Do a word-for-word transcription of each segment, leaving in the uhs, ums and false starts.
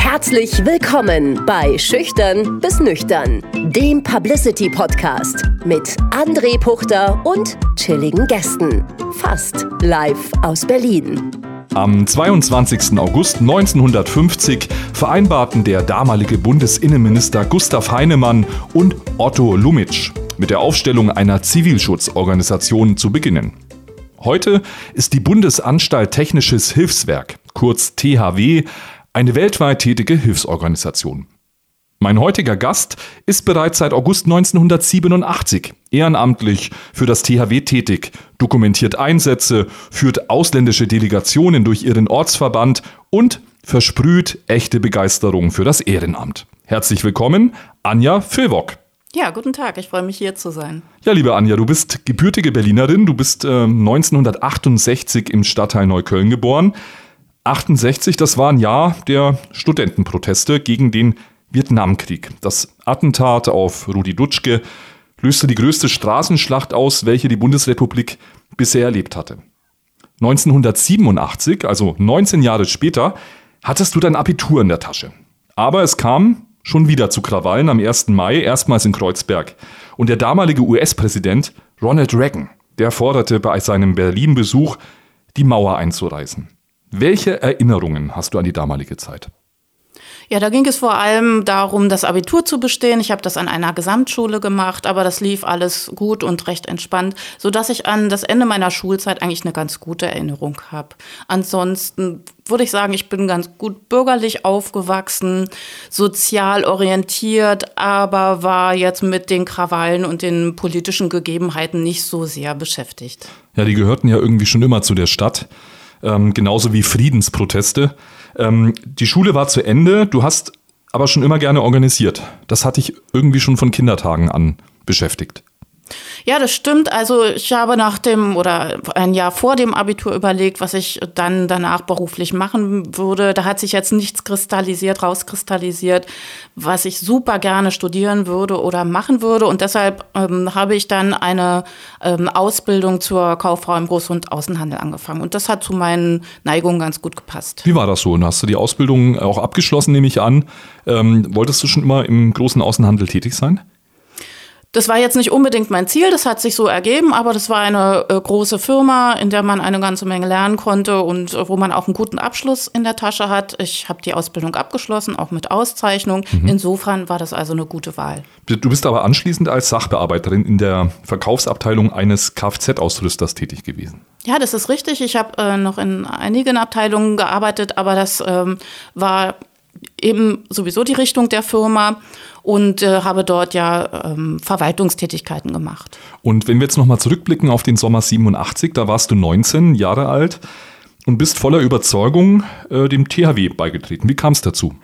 Herzlich willkommen bei Schüchtern bis Nüchtern, dem Publicity-Podcast mit André Puchter und chilligen Gästen. Fast live aus Berlin. Am zweiundzwanzigsten August neunzehnhundertfünfzig vereinbarten der damalige Bundesinnenminister Gustav Heinemann und Otto Lummitsch, mit der Aufstellung einer Zivilschutzorganisation zu beginnen. Heute ist die Bundesanstalt Technisches Hilfswerk, kurz T H W, eine weltweit tätige Hilfsorganisation. Mein heutiger Gast ist bereits seit August neunzehnhundertsiebenundachtzig ehrenamtlich für das T H W tätig, dokumentiert Einsätze, führt ausländische Delegationen durch ihren Ortsverband und versprüht echte Begeisterung für das Ehrenamt. Herzlich willkommen, Anja Vilvock. Ja, guten Tag, ich freue mich, hier zu sein. Ja, liebe Anja, du bist gebürtige Berlinerin, du bist äh, neunzehnhundertachtundsechzig im Stadtteil Neukölln geboren. achtundsechzig, das war ein Jahr der Studentenproteste gegen den Vietnamkrieg. Das Attentat auf Rudi Dutschke löste die größte Straßenschlacht aus, welche die Bundesrepublik bisher erlebt hatte. neunzehnhundertsiebenundachtzig, also neunzehn Jahre später, hattest du dein Abitur in der Tasche. Aber es kam schon wieder zu Krawallen am ersten Mai, erstmals in Kreuzberg. Und der damalige U S-Präsident Ronald Reagan, der forderte bei seinem Berlin-Besuch, die Mauer einzureißen. Welche Erinnerungen hast du an die damalige Zeit? Ja, da ging es vor allem darum, das Abitur zu bestehen. Ich habe das an einer Gesamtschule gemacht, aber das lief alles gut und recht entspannt, sodass ich an das Ende meiner Schulzeit eigentlich eine ganz gute Erinnerung habe. Ansonsten würde ich sagen, ich bin ganz gut bürgerlich aufgewachsen, sozial orientiert, aber war jetzt mit den Krawallen und den politischen Gegebenheiten nicht so sehr beschäftigt. Ja, die gehörten ja irgendwie schon immer zu der Stadt. Ähm, genauso wie Friedensproteste. Ähm, die Schule war zu Ende, du hast aber schon immer gerne organisiert. Das hat dich irgendwie schon von Kindertagen an beschäftigt. Ja, das stimmt. Also ich habe nach dem oder ein Jahr vor dem Abitur überlegt, was ich dann danach beruflich machen würde. Da hat sich jetzt nichts kristallisiert, rauskristallisiert, was ich super gerne studieren würde oder machen würde. Und deshalb ähm, habe ich dann eine ähm, Ausbildung zur Kauffrau im Groß- und Außenhandel angefangen. Und das hat zu meinen Neigungen ganz gut gepasst. Wie war das so? Und hast du die Ausbildung auch abgeschlossen, nehme ich an? Ähm, wolltest du schon immer im großen Außenhandel tätig sein? Das war jetzt nicht unbedingt mein Ziel, das hat sich so ergeben, aber das war eine äh, große Firma, in der man eine ganze Menge lernen konnte und äh, wo man auch einen guten Abschluss in der Tasche hat. Ich habe die Ausbildung abgeschlossen, auch mit Auszeichnung. Mhm. Insofern war das also eine gute Wahl. Du bist aber anschließend als Sachbearbeiterin in der Verkaufsabteilung eines Kfz-Ausrüsters tätig gewesen. Ja, das ist richtig. Ich habe äh, noch in einigen Abteilungen gearbeitet, aber das ähm, war eben sowieso die Richtung der Firma. Und äh, habe dort ja ähm, Verwaltungstätigkeiten gemacht. Und wenn wir jetzt nochmal zurückblicken auf den Sommer siebenundachtzig, da warst du neunzehn Jahre alt und bist voller Überzeugung äh, dem T H W beigetreten. Wie kam es dazu?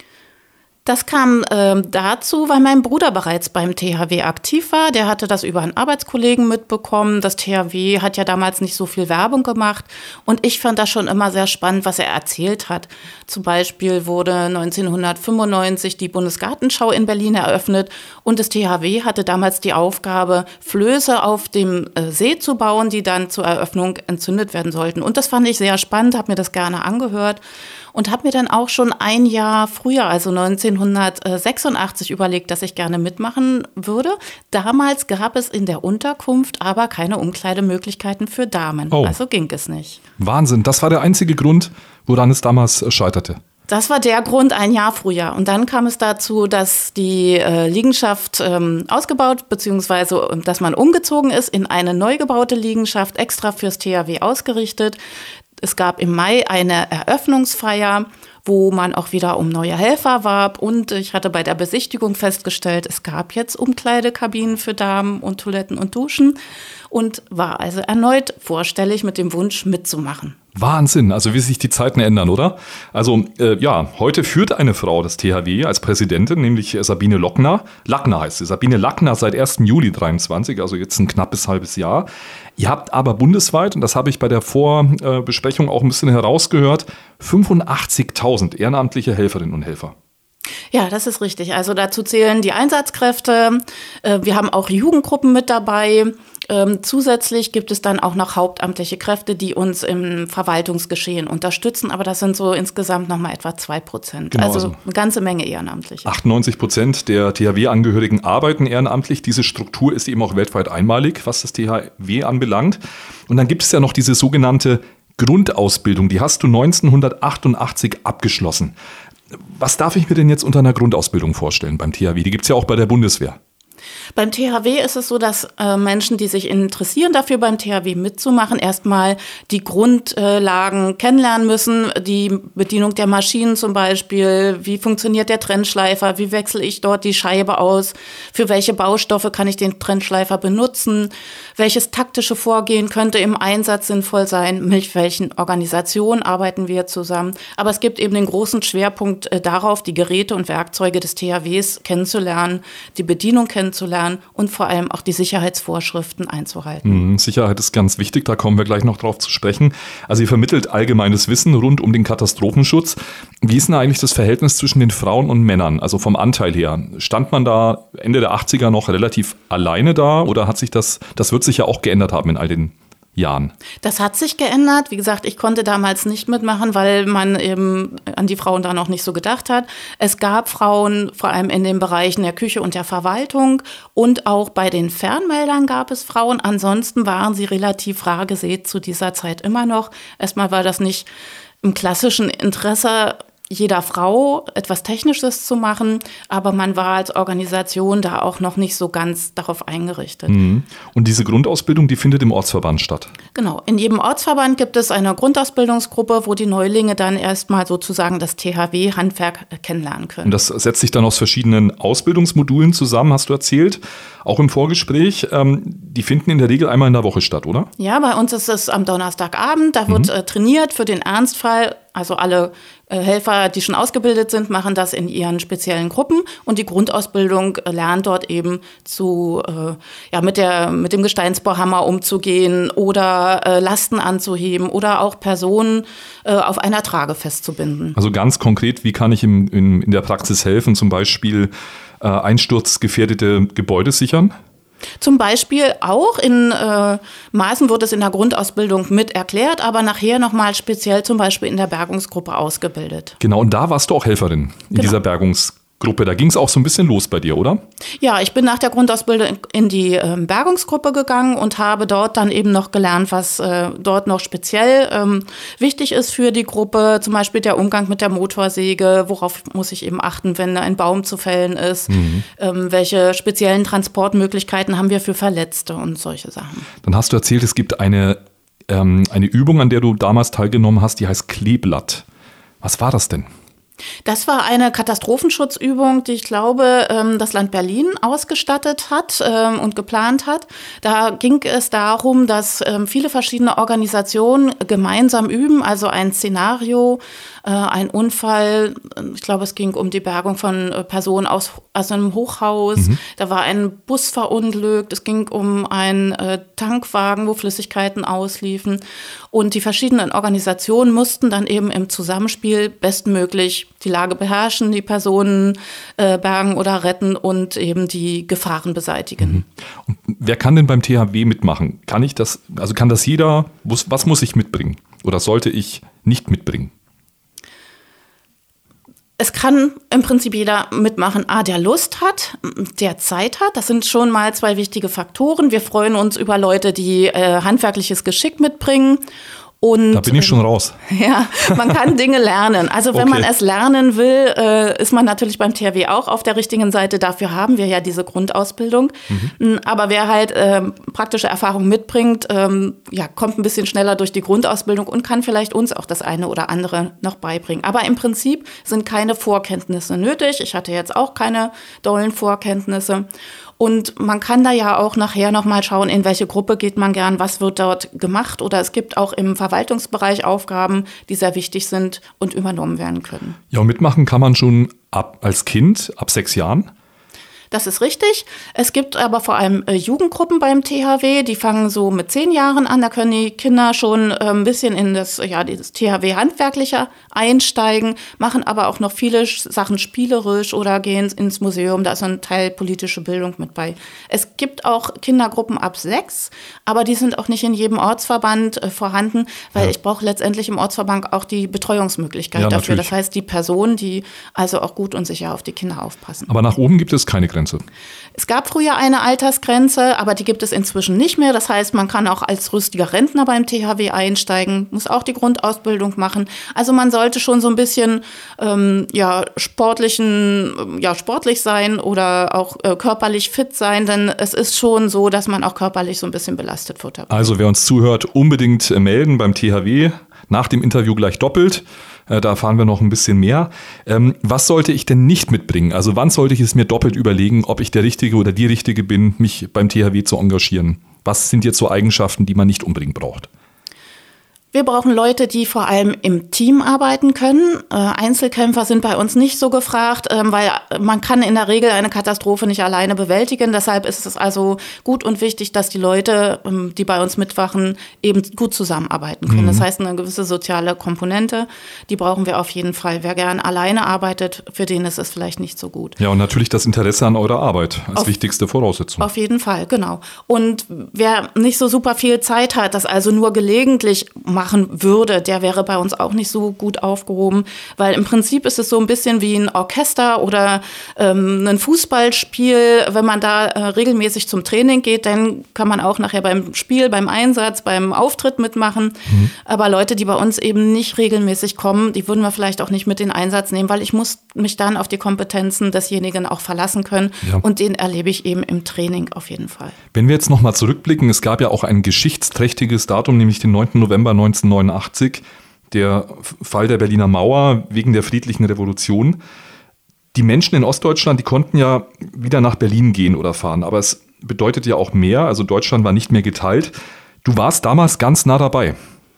Das kam äh, dazu, weil mein Bruder bereits beim T H W aktiv war. Der hatte das über einen Arbeitskollegen mitbekommen. Das T H W hat ja damals nicht so viel Werbung gemacht. Und ich fand das schon immer sehr spannend, was er erzählt hat. Zum Beispiel wurde neunzehnhundertfünfundneunzig die Bundesgartenschau in Berlin eröffnet. Und das T H W hatte damals die Aufgabe, Flöße auf dem äh, See zu bauen, die dann zur Eröffnung entzündet werden sollten. Und das fand ich sehr spannend, habe mir das gerne angehört. Und habe mir dann auch schon ein Jahr früher, also neunzehnhundertsechsundachtzig, überlegt, dass ich gerne mitmachen würde. Damals gab es in der Unterkunft aber keine Umkleidemöglichkeiten für Damen. Oh. Also ging es nicht. Wahnsinn, das war der einzige Grund, woran es damals scheiterte. Das war der Grund ein Jahr früher. Und dann kam es dazu, dass die äh, Liegenschaft ähm, ausgebaut, beziehungsweise dass man umgezogen ist in eine neu gebaute Liegenschaft, extra fürs T H W ausgerichtet. Es gab im Mai eine Eröffnungsfeier, wo man auch wieder um neue Helfer warb. Und ich hatte bei der Besichtigung festgestellt, es gab jetzt Umkleidekabinen für Damen und Toiletten und Duschen. Und war also erneut vorstellig mit dem Wunsch mitzumachen. Wahnsinn, also wie sich die Zeiten ändern, oder? Also äh, ja, heute führt eine Frau das T H W als Präsidentin, nämlich Sabine Lockner. Lackner heißt sie. Sabine Lackner seit ersten Juli dreiundzwanzig, also jetzt ein knappes halbes Jahr. Ihr habt aber bundesweit, und das habe ich bei der Vorbesprechung auch ein bisschen herausgehört, fünfundachtzigtausend ehrenamtliche Helferinnen und Helfer. Ja, das ist richtig. Also dazu zählen die Einsatzkräfte. Wir haben auch Jugendgruppen mit dabei. Ähm, zusätzlich gibt es dann auch noch hauptamtliche Kräfte, die uns im Verwaltungsgeschehen unterstützen. Aber das sind so insgesamt nochmal etwa zwei Prozent. Genau, also, also eine ganze Menge Ehrenamtliche. achtundneunzig Prozent der T H W-Angehörigen arbeiten ehrenamtlich. Diese Struktur ist eben auch weltweit einmalig, was das T H W anbelangt. Und dann gibt es ja noch diese sogenannte Grundausbildung. Die hast du neunzehnhundertachtundachtzig abgeschlossen. Was darf ich mir denn jetzt unter einer Grundausbildung vorstellen beim T H W? Die gibt es ja auch bei der Bundeswehr. Beim T H W ist es so, dass äh, Menschen, die sich interessieren dafür, beim T H W mitzumachen, erstmal die Grundlagen kennenlernen müssen. Die Bedienung der Maschinen zum Beispiel. Wie funktioniert der Trennschleifer? Wie wechsle ich dort die Scheibe aus? Für welche Baustoffe kann ich den Trennschleifer benutzen? Welches taktische Vorgehen könnte im Einsatz sinnvoll sein? Mit welchen Organisationen arbeiten wir zusammen? Aber es gibt eben den großen Schwerpunkt äh, darauf, die Geräte und Werkzeuge des T H Ws kennenzulernen, die Bedienung kennenzulernen und vor allem auch die Sicherheitsvorschriften einzuhalten. Sicherheit ist ganz wichtig, da kommen wir gleich noch drauf zu sprechen. Also ihr vermittelt allgemeines Wissen rund um den Katastrophenschutz. Wie ist denn eigentlich das Verhältnis zwischen den Frauen und Männern, also vom Anteil her? Stand man da Ende der achtziger noch relativ alleine da oder hat sich das, das wird sich ja auch geändert haben in all den Jahren? Das hat sich geändert. Wie gesagt, ich konnte damals nicht mitmachen, weil man eben an die Frauen da noch nicht so gedacht hat. Es gab Frauen, vor allem in den Bereichen der Küche und der Verwaltung und auch bei den Fernmeldern gab es Frauen. Ansonsten waren sie relativ rar gesät zu dieser Zeit immer noch. Erstmal war das nicht im klassischen Interesse jeder Frau etwas Technisches zu machen, aber man war als Organisation da auch noch nicht so ganz darauf eingerichtet. Mhm. Und diese Grundausbildung, die findet im Ortsverband statt? Genau, in jedem Ortsverband gibt es eine Grundausbildungsgruppe, wo die Neulinge dann erstmal sozusagen das T H W-Handwerk kennenlernen können. Und das setzt sich dann aus verschiedenen Ausbildungsmodulen zusammen, hast du erzählt, auch im Vorgespräch. Ähm, die finden in der Regel einmal in der Woche statt, oder? Ja, bei uns ist es am Donnerstagabend, da wird mhm. äh, trainiert für den Ernstfall. Also alle äh, Helfer, die schon ausgebildet sind, machen das in ihren speziellen Gruppen und die Grundausbildung äh, lernt dort eben zu, äh, ja, mit der, mit dem Gesteinsbohrhammer umzugehen oder äh, Lasten anzuheben oder auch Personen äh, auf einer Trage festzubinden. Also ganz konkret, wie kann ich im, in, in der Praxis helfen, zum Beispiel äh, einsturzgefährdete Gebäude sichern? Zum Beispiel auch in äh, Maßen wird es in der Grundausbildung mit erklärt, aber nachher nochmal speziell zum Beispiel in der Bergungsgruppe ausgebildet. Genau, und da warst du auch Helferin in genau. dieser Bergungsgruppe. Da ging es auch so ein bisschen los bei dir, oder? Ja, ich bin nach der Grundausbildung in die äh, Bergungsgruppe gegangen und habe dort dann eben noch gelernt, was äh, dort noch speziell ähm, wichtig ist für die Gruppe. Zum Beispiel der Umgang mit der Motorsäge, worauf muss ich eben achten, wenn ein Baum zu fällen ist. Mhm. Ähm, welche speziellen Transportmöglichkeiten haben wir für Verletzte und solche Sachen. Dann hast du erzählt, es gibt eine, ähm, eine Übung, an der du damals teilgenommen hast, die heißt Kleeblatt. Was war das denn? Das war eine Katastrophenschutzübung, die ich glaube, das Land Berlin ausgestattet hat und geplant hat. Da ging es darum, dass viele verschiedene Organisationen gemeinsam üben, also ein Szenario, ein Unfall, ich glaube, es ging um die Bergung von Personen aus, aus einem Hochhaus, mhm. da war ein Bus verunglückt, es ging um einen Tankwagen, wo Flüssigkeiten ausliefen und die verschiedenen Organisationen mussten dann eben im Zusammenspiel bestmöglich die Lage beherrschen, die Personen äh, bergen oder retten und eben die Gefahren beseitigen. Mhm. Und wer kann denn beim T H W mitmachen? Kann ich das, also kann das jeder, was, was muss ich mitbringen oder sollte ich nicht mitbringen? Es kann im Prinzip jeder mitmachen, A, der Lust hat, der Zeit hat. Das sind schon mal zwei wichtige Faktoren. Wir freuen uns über Leute, die äh, handwerkliches Geschick mitbringen. Und, da bin ich schon raus. Ja, man kann Dinge lernen. Also wenn okay. man es lernen will, äh, ist man natürlich beim T H W auch auf der richtigen Seite. Dafür haben wir ja diese Grundausbildung. Mhm. Aber wer halt äh, praktische Erfahrung mitbringt, ähm, ja, kommt ein bisschen schneller durch die Grundausbildung und kann vielleicht uns auch das eine oder andere noch beibringen. Aber im Prinzip sind keine Vorkenntnisse nötig. Ich hatte jetzt auch keine dollen Vorkenntnisse. Und man kann da ja auch nachher nochmal schauen, in welche Gruppe geht man gern, was wird dort gemacht. Oder es gibt auch im Verwaltungsbereich Aufgaben, die sehr wichtig sind und übernommen werden können. Ja, und mitmachen kann man schon ab als Kind, ab sechs Jahren? Das ist richtig. Es gibt aber vor allem äh, Jugendgruppen beim T H W, die fangen so mit zehn Jahren an. Da können die Kinder schon äh, ein bisschen in das, ja, dieses T H W-Handwerkliche einsteigen, machen aber auch noch viele Sachen spielerisch oder gehen ins Museum. Da ist ein Teil politische Bildung mit bei. Es gibt auch Kindergruppen ab sechs, aber die sind auch nicht in jedem Ortsverband äh, vorhanden, weil ja. ich brauche letztendlich im Ortsverband auch die Betreuungsmöglichkeit ja, dafür. Natürlich. Das heißt, die Personen, die also auch gut und sicher auf die Kinder aufpassen. Aber nach oben gibt es keine Grenze. Es gab früher eine Altersgrenze, aber die gibt es inzwischen nicht mehr. Das heißt, man kann auch als rüstiger Rentner beim T H W einsteigen, muss auch die Grundausbildung machen. Also man sollte schon so ein bisschen ähm, ja, sportlichen, ja, sportlich sein oder auch äh, körperlich fit sein, denn es ist schon so, dass man auch körperlich so ein bisschen belastet wird. Also wer uns zuhört, unbedingt melden beim T H W. Nach dem Interview gleich doppelt. Da erfahren wir noch ein bisschen mehr. Ähm, was sollte ich denn nicht mitbringen? Also wann sollte ich es mir doppelt überlegen, ob ich der Richtige oder die Richtige bin, mich beim T H W zu engagieren? Was sind jetzt so Eigenschaften, die man nicht unbedingt braucht? Wir brauchen Leute, die vor allem im Team arbeiten können. Äh, Einzelkämpfer sind bei uns nicht so gefragt, ähm, weil man kann in der Regel eine Katastrophe nicht alleine bewältigen. Deshalb ist es also gut und wichtig, dass die Leute, ähm, die bei uns mitwachen, eben gut zusammenarbeiten können. Mhm. Das heißt, eine gewisse soziale Komponente, die brauchen wir auf jeden Fall. Wer gern alleine arbeitet, für den ist es vielleicht nicht so gut. Ja, und natürlich das Interesse an eurer Arbeit als auf, wichtigste Voraussetzung. Auf jeden Fall, genau. Und wer nicht so super viel Zeit hat, das also nur gelegentlich machen würde, der wäre bei uns auch nicht so gut aufgehoben, weil im Prinzip ist es so ein bisschen wie ein Orchester oder ähm, ein Fußballspiel. Wenn man da äh, regelmäßig zum Training geht, dann kann man auch nachher beim Spiel, beim Einsatz, beim Auftritt mitmachen. Mhm. Aber Leute, die bei uns eben nicht regelmäßig kommen, die würden wir vielleicht auch nicht mit in den Einsatz nehmen, weil ich muss mich dann auf die Kompetenzen desjenigen auch verlassen können. Ja. Und den erlebe ich eben im Training auf jeden Fall. Wenn wir jetzt nochmal zurückblicken, es gab ja auch ein geschichtsträchtiges Datum, nämlich den neunten November neunzehnhundertneunundachtzig, der Fall der Berliner Mauer wegen der friedlichen Revolution. Die Menschen in Ostdeutschland, die konnten ja wieder nach Berlin gehen oder fahren, aber es bedeutet ja auch mehr, also Deutschland war nicht mehr geteilt. Du warst damals ganz nah dabei.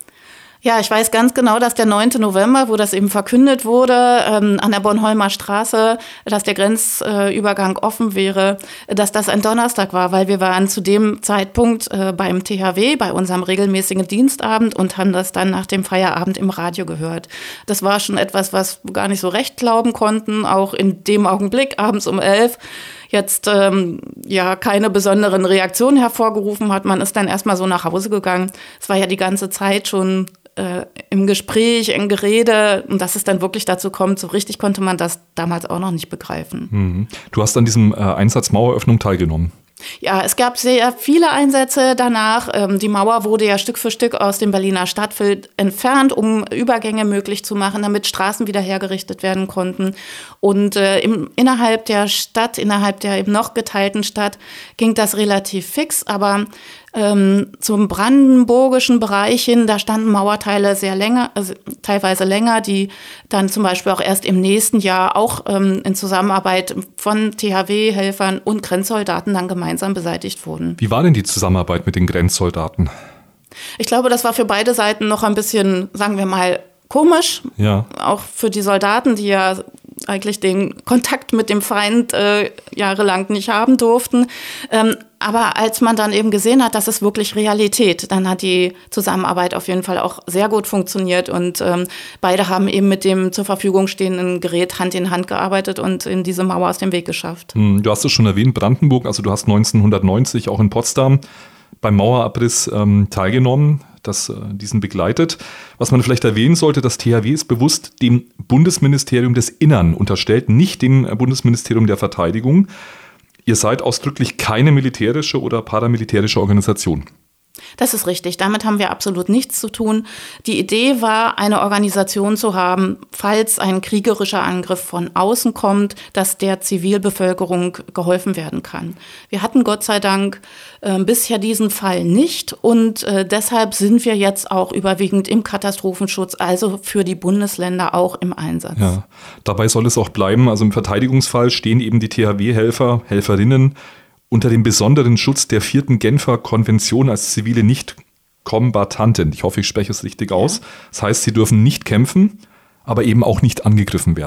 Ja, ich weiß ganz genau, dass der neunte November, wo das eben verkündet wurde, ähm, an der Bornholmer Straße, dass der Grenzübergang äh, offen wäre, dass das ein Donnerstag war, weil wir waren zu dem Zeitpunkt äh, beim T H W, bei unserem regelmäßigen Dienstabend und haben das dann nach dem Feierabend im Radio gehört. Das war schon etwas, was wir gar nicht so recht glauben konnten, auch in dem Augenblick, abends um elf. Jetzt ähm, ja keine besonderen Reaktionen hervorgerufen hat. Man ist dann erstmal so nach Hause gegangen. Es war ja die ganze Zeit schon äh, im Gespräch, im Gerede. Und dass es dann wirklich dazu kommt, so richtig konnte man das damals auch noch nicht begreifen. Mhm. Du hast an diesem äh, Einsatz Maueröffnung teilgenommen. Ja, es gab sehr viele Einsätze danach. Die Mauer wurde ja Stück für Stück aus dem Berliner Stadtbild entfernt, um Übergänge möglich zu machen, damit Straßen wieder hergerichtet werden konnten. Und äh, im, innerhalb der Stadt, innerhalb der eben noch geteilten Stadt, ging das relativ fix. Aber ähm, zum brandenburgischen Bereich hin, da standen Mauerteile sehr länger, also teilweise länger, die dann zum Beispiel auch erst im nächsten Jahr auch ähm, in Zusammenarbeit von T H W-Helfern und Grenzsoldaten dann gemeinsam beseitigt wurden. Wie war denn die Zusammenarbeit mit den Grenzsoldaten? Ich glaube, das war für beide Seiten noch ein bisschen, sagen wir mal, komisch. Ja. Auch für die Soldaten, die ja eigentlich den Kontakt mit dem Feind äh, jahrelang nicht haben durften. Ähm, aber als man dann eben gesehen hat, das ist wirklich Realität, dann hat die Zusammenarbeit auf jeden Fall auch sehr gut funktioniert und ähm, beide haben eben mit dem zur Verfügung stehenden Gerät Hand in Hand gearbeitet und in diese Mauer aus dem Weg geschafft. Du hast es schon erwähnt, Brandenburg, also du hast neunzehnhundertneunzig auch in Potsdam beim Mauerabriss ähm, teilgenommen, das äh, diesen begleitet. Was man vielleicht erwähnen sollte, das T H W ist bewusst dem Bundesministerium des Innern unterstellt, nicht dem Bundesministerium der Verteidigung. Ihr seid ausdrücklich keine militärische oder paramilitärische Organisation. Das ist richtig. Damit haben wir absolut nichts zu tun. Die Idee war, eine Organisation zu haben, falls ein kriegerischer Angriff von außen kommt, dass der Zivilbevölkerung geholfen werden kann. Wir hatten Gott sei Dank äh, bisher diesen Fall nicht und äh, deshalb sind wir jetzt auch überwiegend im Katastrophenschutz, also für die Bundesländer auch im Einsatz. Ja, dabei soll es auch bleiben. Also im Verteidigungsfall stehen eben die T H W-Helfer, Helferinnen unter dem besonderen Schutz der vierten Genfer Konvention als zivile Nicht-Kombattanten. Ich hoffe, ich spreche es richtig aus. Ja. Das heißt, sie dürfen nicht kämpfen, aber eben auch nicht angegriffen werden.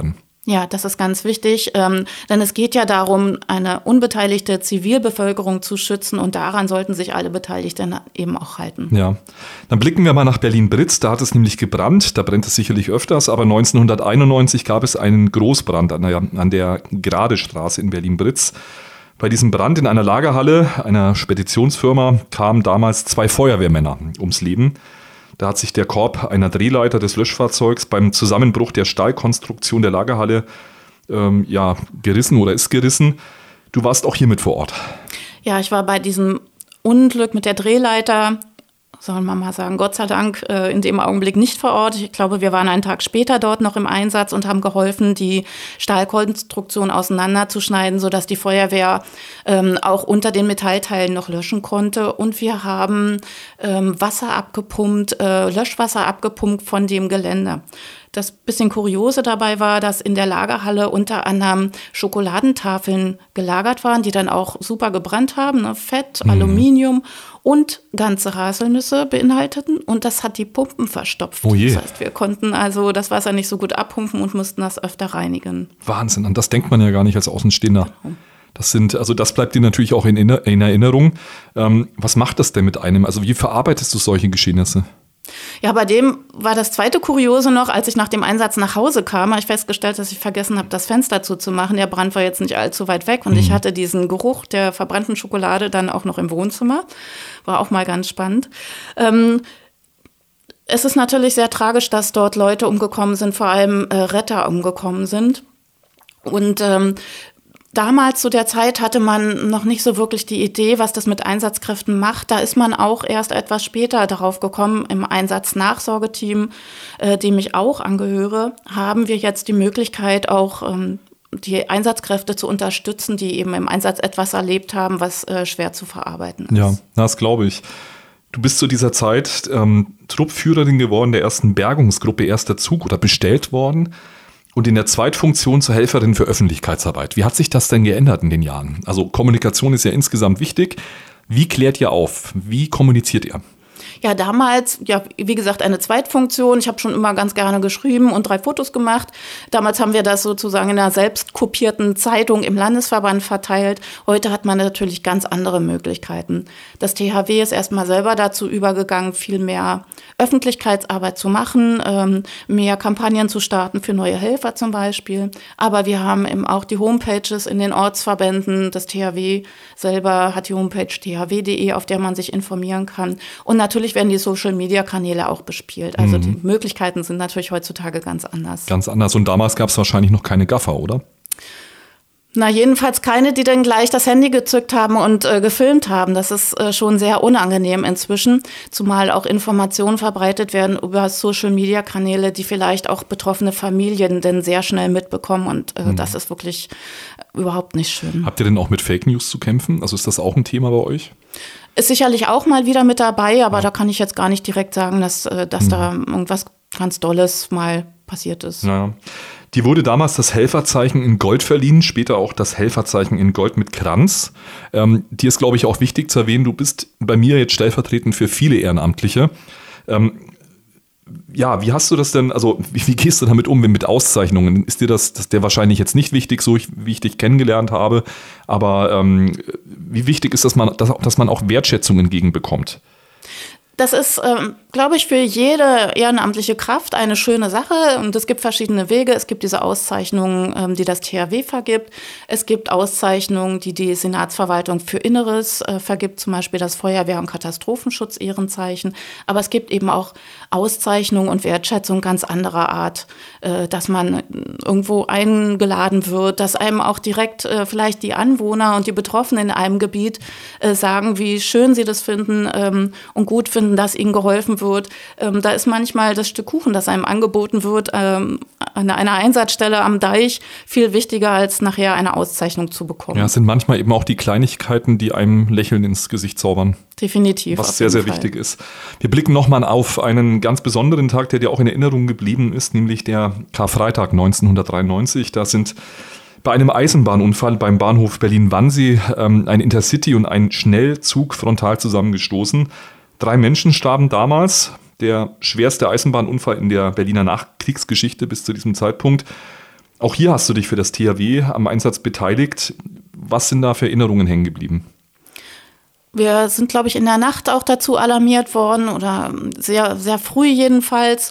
Ja, das ist ganz wichtig, ähm, denn es geht ja darum, eine unbeteiligte Zivilbevölkerung zu schützen und daran sollten sich alle Beteiligten eben auch halten. Ja, dann blicken wir mal nach Berlin-Britz, da hat es nämlich gebrannt, da brennt es sicherlich öfters, aber neunzehnhunderteinundneunzig gab es einen Großbrand an der, an der Gradestraße in Berlin-Britz. Bei diesem Brand in einer Lagerhalle einer Speditionsfirma kamen damals zwei Feuerwehrmänner ums Leben. Da hat sich der Korb einer Drehleiter des Löschfahrzeugs beim Zusammenbruch der Stahlkonstruktion der Lagerhalle ähm, ja, gerissen oder ist gerissen. Du warst auch hier mit vor Ort. Ja, ich war bei diesem Unglück mit der Drehleiter, soll man mal sagen, Gott sei Dank äh, in dem Augenblick nicht vor Ort. Ich glaube, wir waren einen Tag später dort noch im Einsatz und haben geholfen, die Stahlkonstruktion auseinanderzuschneiden, sodass die Feuerwehr ähm, auch unter den Metallteilen noch löschen konnte. Und wir haben ähm, Wasser abgepumpt, äh, Löschwasser abgepumpt von dem Gelände. Das bisschen Kuriose dabei war, dass in der Lagerhalle unter anderem Schokoladentafeln gelagert waren, die dann auch super gebrannt haben, ne? Fett, mhm. Aluminium und ganze Haselnüsse beinhalteten. Und das hat die Pumpen verstopft. Oh je. Das heißt, wir konnten also das Wasser nicht so gut abpumpen und mussten das öfter reinigen. Wahnsinn, an das denkt man ja gar nicht als Außenstehender. Genau. Das sind, also das bleibt dir natürlich auch in, in Erinnerung. Ähm, was macht das denn mit einem? Also wie verarbeitest du solche Geschehnisse? Ja, bei dem war das zweite Kuriose noch, als ich nach dem Einsatz nach Hause kam, habe ich festgestellt, dass ich vergessen habe, das Fenster zuzumachen. Der Brand war jetzt nicht allzu weit weg und mhm. ich hatte diesen Geruch der verbrannten Schokolade dann auch noch im Wohnzimmer. War auch mal ganz spannend. Ähm, es ist natürlich sehr tragisch, dass dort Leute umgekommen sind, vor allem äh, Retter umgekommen sind. Und ähm, damals zu der Zeit hatte man noch nicht so wirklich die Idee, was das mit Einsatzkräften macht. Da ist man auch erst etwas später darauf gekommen. Im Einsatznachsorgeteam, äh, dem ich auch angehöre, haben wir jetzt die Möglichkeit, auch ähm, die Einsatzkräfte zu unterstützen, die eben im Einsatz etwas erlebt haben, was äh, schwer zu verarbeiten ist. Ja, das glaube ich. Du bist zu dieser Zeit ähm, Truppführerin geworden der ersten Bergungsgruppe Erster Zug oder bestellt worden. Und in der Zweitfunktion zur Helferin für Öffentlichkeitsarbeit. Wie hat sich das denn geändert in den Jahren? Also Kommunikation ist ja insgesamt wichtig. Wie klärt ihr auf? Wie kommuniziert ihr? Ja, damals, ja, wie gesagt, eine Zweitfunktion. Ich habe schon immer ganz gerne geschrieben und drei Fotos gemacht. Damals haben wir das sozusagen in einer selbst kopierten Zeitung im Landesverband verteilt. Heute hat man natürlich ganz andere Möglichkeiten. Das T H W ist erstmal selber dazu übergegangen, viel mehr Öffentlichkeitsarbeit zu machen, ähm, mehr Kampagnen zu starten für neue Helfer zum Beispiel. Aber wir haben eben auch die Homepages in den Ortsverbänden. Das T H W selber hat die Homepage t h w punkt d e, auf der man sich informieren kann. Und natürlich werden die Social-Media-Kanäle auch bespielt. Also mhm. die Möglichkeiten sind natürlich heutzutage ganz anders. Ganz anders. Und damals gab es wahrscheinlich noch keine Gaffer, oder? Na, jedenfalls keine, die dann gleich das Handy gezückt haben und äh, gefilmt haben. Das ist äh, schon sehr unangenehm inzwischen, zumal auch Informationen verbreitet werden über Social-Media-Kanäle, die vielleicht auch betroffene Familien dann sehr schnell mitbekommen. Und äh, mhm. das ist wirklich äh, überhaupt nicht schön. Habt ihr denn auch mit Fake News zu kämpfen? Also ist das auch ein Thema bei euch? Ist sicherlich auch mal wieder mit dabei, aber ja. da kann ich jetzt gar nicht direkt sagen, dass, äh, dass mhm. da irgendwas ganz Dolles mal passiert ist. Ja. Dir wurde damals das Helferzeichen in Gold verliehen, später auch das Helferzeichen in Gold mit Kranz. Ähm, dir ist, glaube ich, auch wichtig zu erwähnen, du bist bei mir jetzt stellvertretend für viele Ehrenamtliche. Ähm, ja, wie hast du das denn, also wie, wie gehst du damit um mit Auszeichnungen? Ist dir das, das der wahrscheinlich jetzt nicht wichtig, so ich, wie ich dich kennengelernt habe, aber ähm, wie wichtig ist, dass man, dass, dass man auch Wertschätzung entgegenbekommt? Das ist, ähm, glaube ich, für jede ehrenamtliche Kraft eine schöne Sache. Und es gibt verschiedene Wege. Es gibt diese Auszeichnungen, ähm, die das T H W vergibt. Es gibt Auszeichnungen, die die Senatsverwaltung für Inneres äh, vergibt, zum Beispiel das Feuerwehr- und Katastrophenschutz-Ehrenzeichen. Aber es gibt eben auch Auszeichnungen und Wertschätzung ganz anderer Art, äh, dass man irgendwo eingeladen wird, dass einem auch direkt äh, vielleicht die Anwohner und die Betroffenen in einem Gebiet äh, sagen, wie schön sie das finden ähm, und gut finden, dass ihnen geholfen wird. Ähm, da ist manchmal das Stück Kuchen, das einem angeboten wird, ähm, an einer Einsatzstelle am Deich viel wichtiger, als nachher eine Auszeichnung zu bekommen. Ja, es sind manchmal eben auch die Kleinigkeiten, die einem Lächeln ins Gesicht zaubern. Definitiv. Was sehr, sehr Fall. wichtig ist. Wir blicken nochmal auf einen ganz besonderen Tag, der dir auch in Erinnerung geblieben ist, nämlich der Karfreitag neunzehnhundertdreiundneunzig. Da sind bei einem Eisenbahnunfall beim Bahnhof Berlin-Wannsee ähm, ein Intercity und ein Schnellzug frontal zusammengestoßen. Drei Menschen starben damals, der schwerste Eisenbahnunfall in der Berliner Nachkriegsgeschichte bis zu diesem Zeitpunkt. Auch hier hast du dich für das T H W am Einsatz beteiligt. Was sind da für Erinnerungen hängen geblieben? Wir sind, glaube ich, in der Nacht auch dazu alarmiert worden oder sehr, sehr früh jedenfalls.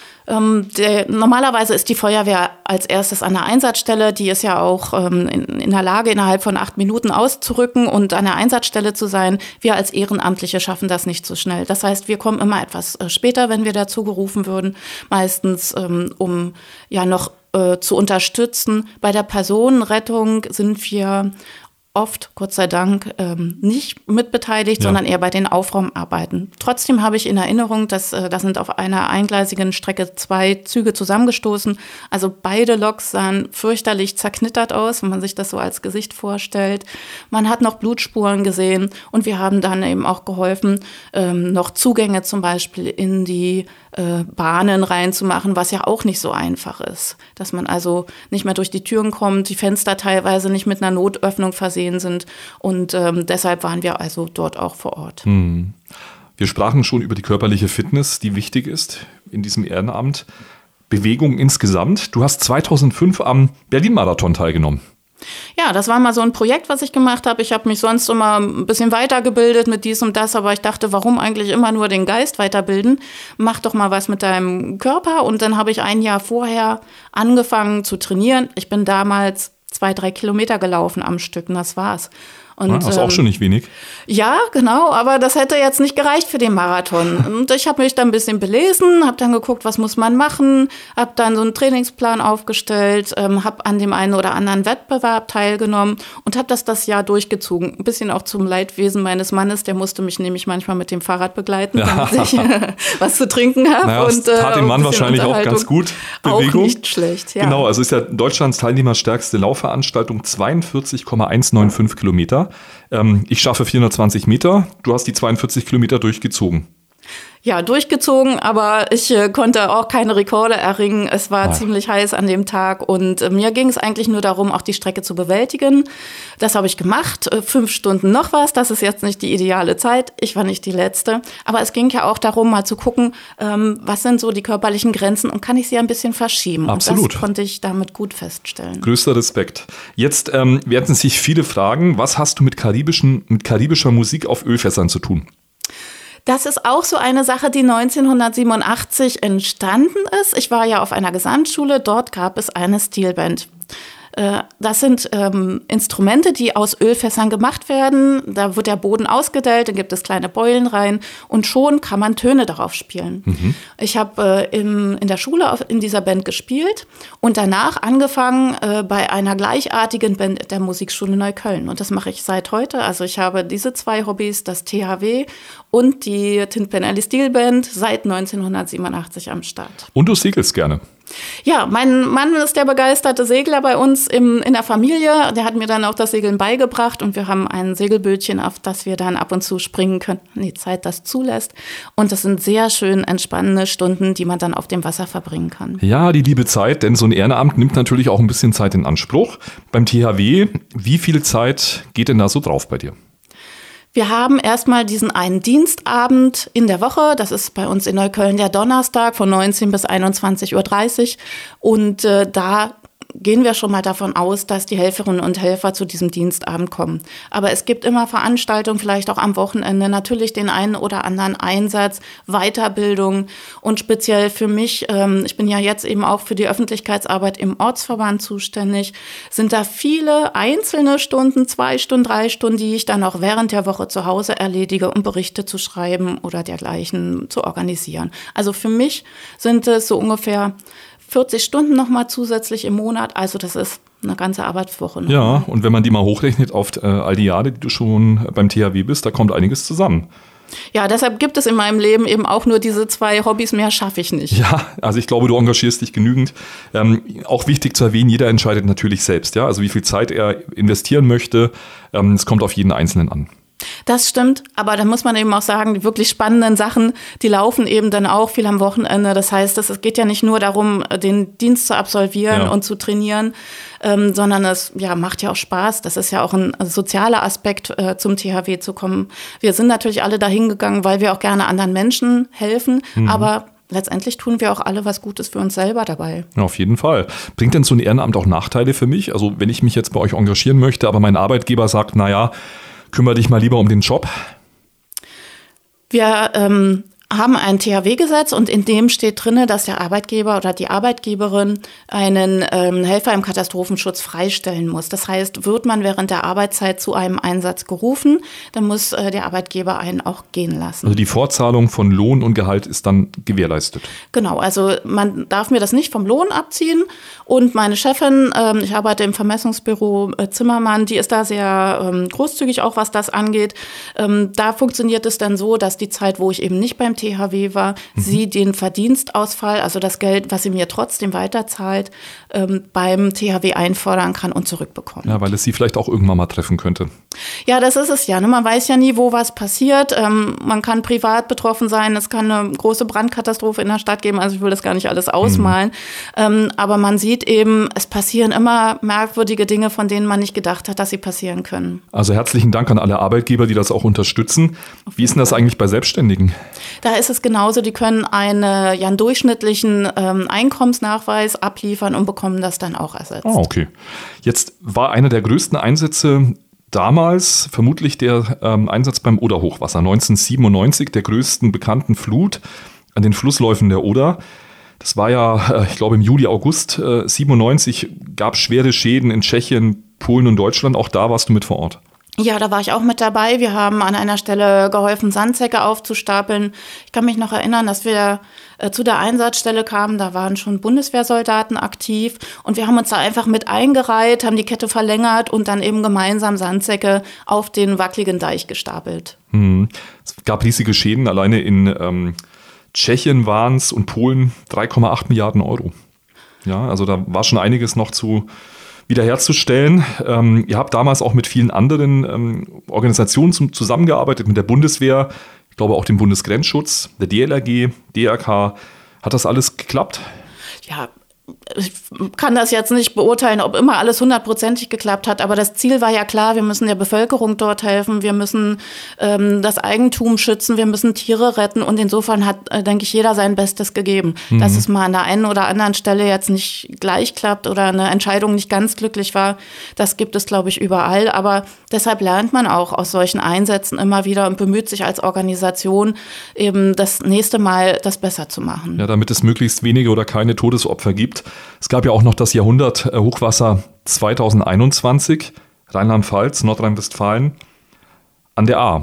Ähm, der, normalerweise ist die Feuerwehr als erstes an der Einsatzstelle. Die ist ja auch ähm, in, in der Lage, innerhalb von acht Minuten auszurücken und an der Einsatzstelle zu sein. Wir als Ehrenamtliche schaffen das nicht so schnell. Das heißt, wir kommen immer etwas äh, später, wenn wir dazu gerufen würden. Meistens, ähm, um ja noch äh, zu unterstützen. Bei der Personenrettung sind wir oft, Gott sei Dank, ähm, nicht mitbeteiligt, ja. sondern eher bei den Aufraumarbeiten. Trotzdem habe ich in Erinnerung, dass äh, da sind auf einer eingleisigen Strecke zwei Züge zusammengestoßen. Also beide Loks sahen fürchterlich zerknittert aus, wenn man sich das so als Gesicht vorstellt. Man hat noch Blutspuren gesehen und wir haben dann eben auch geholfen, ähm, noch Zugänge zum Beispiel in die äh, Bahnen reinzumachen, was ja auch nicht so einfach ist. Dass man also nicht mehr durch die Türen kommt, die Fenster teilweise nicht mit einer Notöffnung versehen sind und ähm, deshalb waren wir also dort auch vor Ort. Hm. Wir sprachen schon über die körperliche Fitness, die wichtig ist in diesem Ehrenamt. Bewegung insgesamt. Du hast zweitausendfünf am Berlin-Marathon teilgenommen. Ja, das war mal so ein Projekt, was ich gemacht habe. Ich habe mich sonst immer ein bisschen weitergebildet mit dies und das, aber ich dachte, warum eigentlich immer nur den Geist weiterbilden? Mach doch mal was mit deinem Körper. Und dann habe ich ein Jahr vorher angefangen zu trainieren. Ich bin damals zwei, drei Kilometer gelaufen am Stück und das war's. Und, ja, das ist auch schon nicht wenig. Ja, genau, aber das hätte jetzt nicht gereicht für den Marathon. Und ich habe mich dann ein bisschen belesen, habe dann geguckt, was muss man machen, habe dann so einen Trainingsplan aufgestellt, ähm, habe an dem einen oder anderen Wettbewerb teilgenommen und habe das das Jahr durchgezogen. Ein bisschen auch zum Leidwesen meines Mannes, der musste mich nämlich manchmal mit dem Fahrrad begleiten, damit ja. ich äh, was zu trinken habe. Naja, das und, äh, tat dem Mann wahrscheinlich auch ganz gut. Bewegung. Auch nicht schlecht, ja. Genau, also ist ja Deutschlands teilnehmerstärkste Laufveranstaltung, zweiundvierzig Komma hundertneunundfünfzig Kilometer. Ähm, ich schaffe vierhundertzwanzig Meter, du hast die zweiundvierzig Kilometer durchgezogen. Ja, durchgezogen, aber ich äh, konnte auch keine Rekorde erringen. Es war Ach. ziemlich heiß an dem Tag und äh, mir ging es eigentlich nur darum, auch die Strecke zu bewältigen. Das habe ich gemacht, äh, fünf Stunden noch was, das ist jetzt nicht die ideale Zeit. Ich war nicht die Letzte, aber es ging ja auch darum, mal zu gucken, ähm, was sind so die körperlichen Grenzen und kann ich sie ein bisschen verschieben. Absolut. Und das konnte ich damit gut feststellen. Größter Respekt. Jetzt ähm, werden sich viele fragen, was hast du mit, karibischen, mit karibischer Musik auf Ölfässern zu tun? Das ist auch so eine Sache, die neunzehnhundertsiebenundachtzig entstanden ist. Ich war ja auf einer Gesamtschule, dort gab es eine Steelband. Das sind ähm, Instrumente, die aus Ölfässern gemacht werden. Da wird der Boden ausgedellt, dann gibt es kleine Beulen rein und schon kann man Töne darauf spielen. Mhm. Ich habe äh, in der Schule auf, in dieser Band gespielt und danach angefangen äh, bei einer gleichartigen Band der Musikschule Neukölln. Und das mache ich seit heute. Also ich habe diese zwei Hobbys, das T H W und die Tin Pan Alley Steel Band, seit neunzehnhundertsiebenundachtzig am Start. Und du segelst gerne? Ja, mein Mann ist der begeisterte Segler bei uns im, in der Familie. Der hat mir dann auch das Segeln beigebracht und wir haben ein Segelbötchen, auf das wir dann ab und zu springen können, wenn die Zeit das zulässt. Und das sind sehr schön entspannende Stunden, die man dann auf dem Wasser verbringen kann. Ja, die liebe Zeit, denn so ein Ehrenamt nimmt natürlich auch ein bisschen Zeit in Anspruch. Beim T H W, wie viel Zeit geht denn da so drauf bei dir? Wir haben erstmal diesen einen Dienstabend in der Woche. Das ist bei uns in Neukölln der Donnerstag von neunzehn bis einundzwanzig Uhr dreißig. Und äh, da gehen wir schon mal davon aus, dass die Helferinnen und Helfer zu diesem Dienstabend kommen. Aber es gibt immer Veranstaltungen, vielleicht auch am Wochenende, natürlich den einen oder anderen Einsatz, Weiterbildung und speziell für mich, ähm, ich bin ja jetzt eben auch für die Öffentlichkeitsarbeit im Ortsverband zuständig, sind da viele einzelne Stunden, zwei Stunden, drei Stunden, die ich dann auch während der Woche zu Hause erledige, um Berichte zu schreiben oder dergleichen zu organisieren. Also für mich sind es so ungefähr vierzig Stunden nochmal zusätzlich im Monat, also das ist eine ganze Arbeitswoche. Noch. Ja, und wenn man die mal hochrechnet auf äh, all die Jahre, die du schon beim T H W bist, da kommt einiges zusammen. Ja, deshalb gibt es in meinem Leben eben auch nur diese zwei Hobbys, mehr schaffe ich nicht. Ja, also ich glaube, du engagierst dich genügend. Ähm, auch wichtig zu erwähnen, jeder entscheidet natürlich selbst, ja, also wie viel Zeit er investieren möchte, ähm, es kommt auf jeden Einzelnen an. Das stimmt, aber da muss man eben auch sagen, die wirklich spannenden Sachen, die laufen eben dann auch viel am Wochenende. Das heißt, es geht ja nicht nur darum, den Dienst zu absolvieren ja. und zu trainieren, ähm, sondern es ja, macht ja auch Spaß. Das ist ja auch ein sozialer Aspekt, äh, zum T H W zu kommen. Wir sind natürlich alle dahin gegangen, weil wir auch gerne anderen Menschen helfen, mhm. aber letztendlich tun wir auch alle was Gutes für uns selber dabei. Ja, auf jeden Fall. Bringt denn so ein Ehrenamt auch Nachteile für mich? Also wenn ich mich jetzt bei euch engagieren möchte, aber mein Arbeitgeber sagt, naja, kümmere dich mal lieber um den Job. Wir ähm, haben ein T H W-Gesetz und in dem steht drin, dass der Arbeitgeber oder die Arbeitgeberin einen ähm, Helfer im Katastrophenschutz freistellen muss. Das heißt, wird man während der Arbeitszeit zu einem Einsatz gerufen, dann muss äh, der Arbeitgeber einen auch gehen lassen. Also die Vorzahlung von Lohn und Gehalt ist dann gewährleistet? Genau, also man darf mir das nicht vom Lohn abziehen und meine Chefin, ähm, ich arbeite im Vermessungsbüro äh, Zimmermann, die ist da sehr ähm, großzügig auch, was das angeht. Ähm, da funktioniert es dann so, dass die Zeit, wo ich eben nicht beim T H W war, mhm. sie den Verdienstausfall, also das Geld, was sie mir trotzdem weiterzahlt, ähm, beim T H W einfordern kann und zurückbekommt. Ja, weil es sie vielleicht auch irgendwann mal treffen könnte. Ja, das ist es ja. Ne? Man weiß ja nie, wo was passiert. Ähm, man kann privat betroffen sein. Es kann eine große Brandkatastrophe in der Stadt geben. Also ich will das gar nicht alles ausmalen. Mhm. Ähm, aber man sieht eben, es passieren immer merkwürdige Dinge, von denen man nicht gedacht hat, dass sie passieren können. Also herzlichen Dank an alle Arbeitgeber, die das auch unterstützen. Wie ist denn das eigentlich bei Selbstständigen? Da ist es genauso, die können eine, ja, einen durchschnittlichen ähm, Einkommensnachweis abliefern und bekommen das dann auch ersetzt. Ah, okay. Jetzt war einer der größten Einsätze damals vermutlich der ähm, Einsatz beim Oder-Hochwasser neunzehnhundertsiebenundneunzig, der größten bekannten Flut an den Flussläufen der Oder. Das war ja, äh, ich glaube, im Juli, August äh, siebenundneunzig gab es schwere Schäden in Tschechien, Polen und Deutschland. Auch da warst du mit vor Ort. Ja, da war ich auch mit dabei. Wir haben an einer Stelle geholfen, Sandsäcke aufzustapeln. Ich kann mich noch erinnern, dass wir äh, zu der Einsatzstelle kamen. Da waren schon Bundeswehrsoldaten aktiv. Und wir haben uns da einfach mit eingereiht, haben die Kette verlängert und dann eben gemeinsam Sandsäcke auf den wackeligen Deich gestapelt. Hm. Es gab riesige Schäden. Alleine in ähm, Tschechien waren es und Polen drei Komma acht Milliarden Euro. Ja, also da war schon einiges noch zu wiederherzustellen. Ähm, ihr habt damals auch mit vielen anderen ähm, Organisationen zum, zusammengearbeitet, mit der Bundeswehr, ich glaube auch dem Bundesgrenzschutz, der D L R G, D R K. Hat das alles geklappt? Ja, ich kann das jetzt nicht beurteilen, ob immer alles hundertprozentig geklappt hat, aber das Ziel war ja klar, wir müssen der Bevölkerung dort helfen, wir müssen ähm, das Eigentum schützen, wir müssen Tiere retten und insofern hat, äh, denke ich, jeder sein Bestes gegeben. Mhm. Dass es mal an der einen oder anderen Stelle jetzt nicht gleich klappt oder eine Entscheidung nicht ganz glücklich war, das gibt es, glaube ich, überall, aber deshalb lernt man auch aus solchen Einsätzen immer wieder und bemüht sich als Organisation eben das nächste Mal das besser zu machen. Ja, damit es möglichst wenige oder keine Todesopfer gibt. Es gab ja auch noch das Jahrhundert-Hochwasser zweitausendeinundzwanzig, Rheinland-Pfalz, Nordrhein-Westfalen, an der Ahr.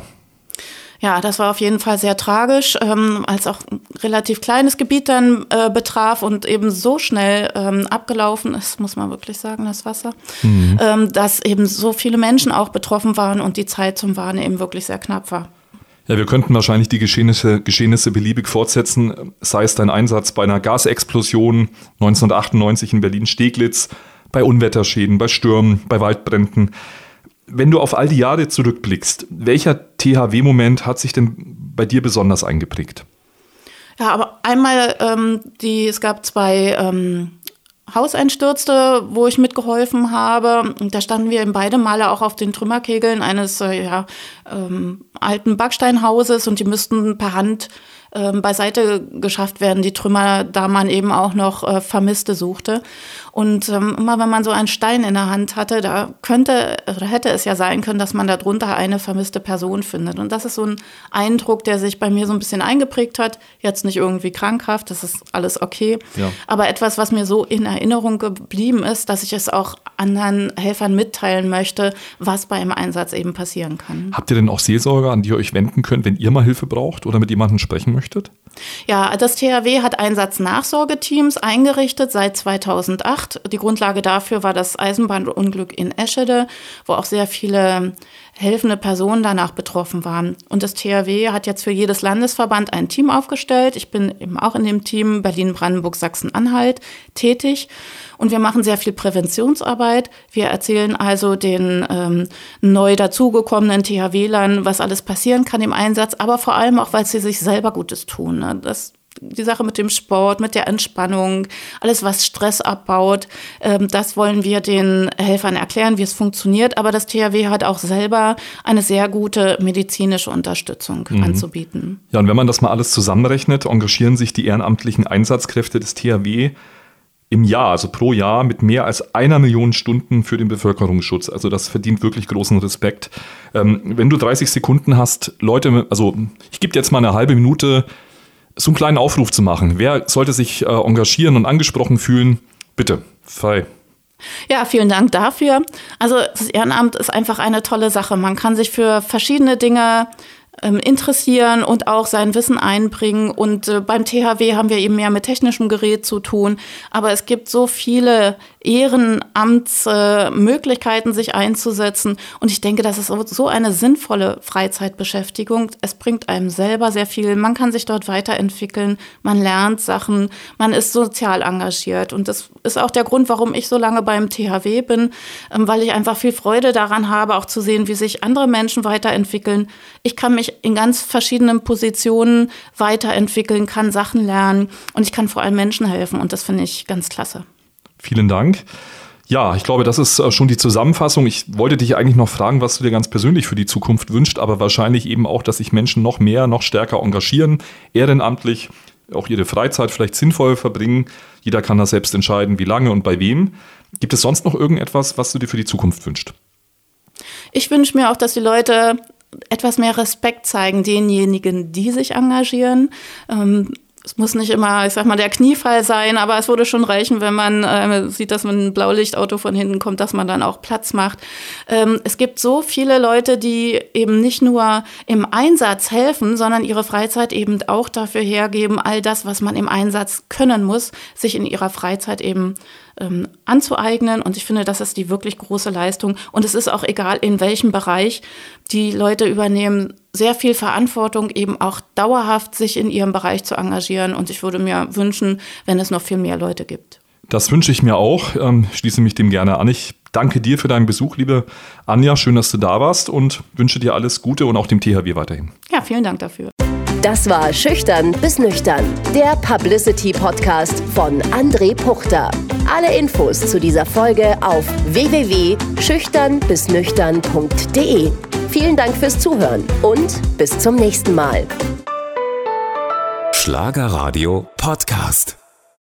Ja, das war auf jeden Fall sehr tragisch, ähm, als auch ein relativ kleines Gebiet dann äh, betraf und eben so schnell ähm, abgelaufen ist, muss man wirklich sagen, das Wasser, mhm. ähm, dass eben so viele Menschen auch betroffen waren und die Zeit zum Warnen eben wirklich sehr knapp war. Ja, wir könnten wahrscheinlich die Geschehnisse, Geschehnisse beliebig fortsetzen, sei es dein Einsatz bei einer Gasexplosion neunzehnhundertachtundneunzig in Berlin-Steglitz, bei Unwetterschäden, bei Stürmen, bei Waldbränden. Wenn du auf all die Jahre zurückblickst, welcher T H W-Moment hat sich denn bei dir besonders eingeprägt? Ja, aber einmal, ähm, die, es gab zwei ähm, Hauseinstürze, wo ich mitgeholfen habe. Da standen wir in beide Male auch auf den Trümmerkegeln eines äh, ja, ähm, alten Backsteinhauses und die müssten per Hand ähm, beiseite geschafft werden, die Trümmer, da man eben auch noch äh, Vermisste suchte. Und ähm, immer wenn man so einen Stein in der Hand hatte, da könnte oder hätte es ja sein können, dass man darunter eine vermisste Person findet. Und das ist so ein Eindruck, der sich bei mir so ein bisschen eingeprägt hat. Jetzt nicht irgendwie krankhaft, das ist alles okay. Ja. Aber etwas, was mir so in Erinnerung geblieben ist, dass ich es auch anderen Helfern mitteilen möchte, was bei einem Einsatz eben passieren kann. Habt ihr denn auch Seelsorger, an die ihr euch wenden könnt, wenn ihr mal Hilfe braucht oder mit jemandem sprechen möchtet? Ja, das T H W hat Einsatznachsorgeteams eingerichtet seit zweitausendacht. Die Grundlage dafür war das Eisenbahnunglück in Eschede, wo auch sehr viele helfende Personen danach betroffen waren. Und das T H W hat jetzt für jedes Landesverband ein Team aufgestellt. Ich bin eben auch in dem Team Berlin, Brandenburg, Sachsen-Anhalt tätig. Und wir machen sehr viel Präventionsarbeit. Wir erzählen also den ähm, neu dazugekommenen T H W-Lern, was alles passieren kann im Einsatz, aber vor allem auch, weil sie sich selber Gutes tun. Ne? Das die Sache mit dem Sport, mit der Entspannung, alles, was Stress abbaut, ähm, das wollen wir den Helfern erklären, wie es funktioniert. Aber das T H W hat auch selber eine sehr gute medizinische Unterstützung mhm. anzubieten. Ja, und wenn man das mal alles zusammenrechnet, engagieren sich die ehrenamtlichen Einsatzkräfte des T H W im Jahr, also pro Jahr, mit mehr als einer Million Stunden für den Bevölkerungsschutz. Also das verdient wirklich großen Respekt. Ähm, wenn du dreißig Sekunden hast, Leute, also ich gebe dir jetzt mal eine halbe Minute, so einen kleinen Aufruf zu machen. Wer sollte sich äh, engagieren und angesprochen fühlen? Bitte, frei. Ja, vielen Dank dafür. Also das Ehrenamt ist einfach eine tolle Sache. Man kann sich für verschiedene Dinge ähm, interessieren und auch sein Wissen einbringen. Und äh, beim T H W haben wir eben mehr mit technischem Gerät zu tun. Aber es gibt so viele Ehrenamtsmöglichkeiten, äh, sich einzusetzen. Und ich denke, das ist so eine sinnvolle Freizeitbeschäftigung. Es bringt einem selber sehr viel. Man kann sich dort weiterentwickeln. Man lernt Sachen. Man ist sozial engagiert. Und das ist auch der Grund, warum ich so lange beim T H W bin, ähm, weil ich einfach viel Freude daran habe, auch zu sehen, wie sich andere Menschen weiterentwickeln. Ich kann mich in ganz verschiedenen Positionen weiterentwickeln, kann Sachen lernen und ich kann vor allem Menschen helfen. Und das finde ich ganz klasse. Vielen Dank. Ja, ich glaube, das ist schon die Zusammenfassung. Ich wollte dich eigentlich noch fragen, was du dir ganz persönlich für die Zukunft wünschst, aber wahrscheinlich eben auch, dass sich Menschen noch mehr, noch stärker engagieren, ehrenamtlich, auch ihre Freizeit vielleicht sinnvoll verbringen. Jeder kann das selbst entscheiden, wie lange und bei wem. Gibt es sonst noch irgendetwas, was du dir für die Zukunft wünschst? Ich wünsche mir auch, dass die Leute etwas mehr Respekt zeigen denjenigen, die sich engagieren. Ähm, Es muss nicht immer, ich sag mal, der Kniefall sein, aber es würde schon reichen, wenn man äh, sieht, dass ein Blaulichtauto von hinten kommt, dass man dann auch Platz macht. Ähm, es gibt so viele Leute, die eben nicht nur im Einsatz helfen, sondern ihre Freizeit eben auch dafür hergeben, all das, was man im Einsatz können muss, sich in ihrer Freizeit eben ähm, anzueignen. Und ich finde, das ist die wirklich große Leistung. Und es ist auch egal, in welchem Bereich die Leute übernehmen sehr viel Verantwortung, eben auch dauerhaft sich in ihrem Bereich zu engagieren. Und ich würde mir wünschen, wenn es noch viel mehr Leute gibt. Das wünsche ich mir auch. Ähm, schließe mich dem gerne an. Ich danke dir für deinen Besuch, liebe Anja. Schön, dass du da warst und wünsche dir alles Gute und auch dem T H W weiterhin. Ja, vielen Dank dafür. Das war Schüchtern bis Nüchtern, der Publicity-Podcast von André Puchter. Alle Infos zu dieser Folge auf w w w punkt schüchtern bis nüchtern punkt de. Vielen Dank fürs Zuhören und bis zum nächsten Mal. Schlagerradio Podcast.